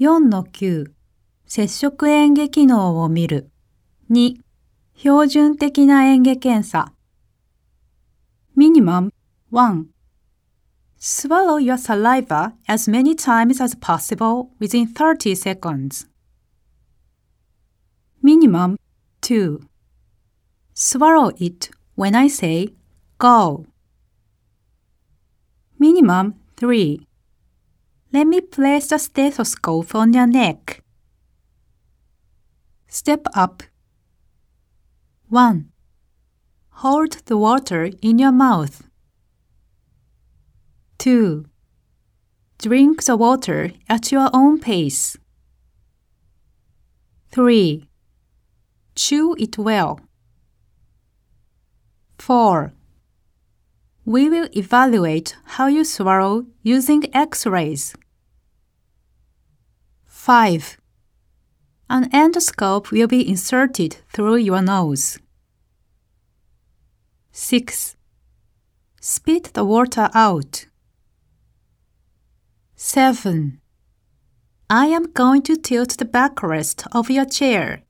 4-9 接触嚥下機能を見る。2、標準的な嚥下検査。 Minimum 1. Swallow your saliva as many times as possible within 30 seconds. Minimum 2. Swallow it when I say go. Minimum 3. Let me place the stethoscope on your neck. Step up. 1. Hold the water in your mouth. 2. Drink the water at your own pace. 3. Chew it well. 4. We will evaluate how you swallow using X-rays. 5. An endoscope will be inserted through your nose. 6. Spit the water out. 7. I am going to tilt the backrest of your chair.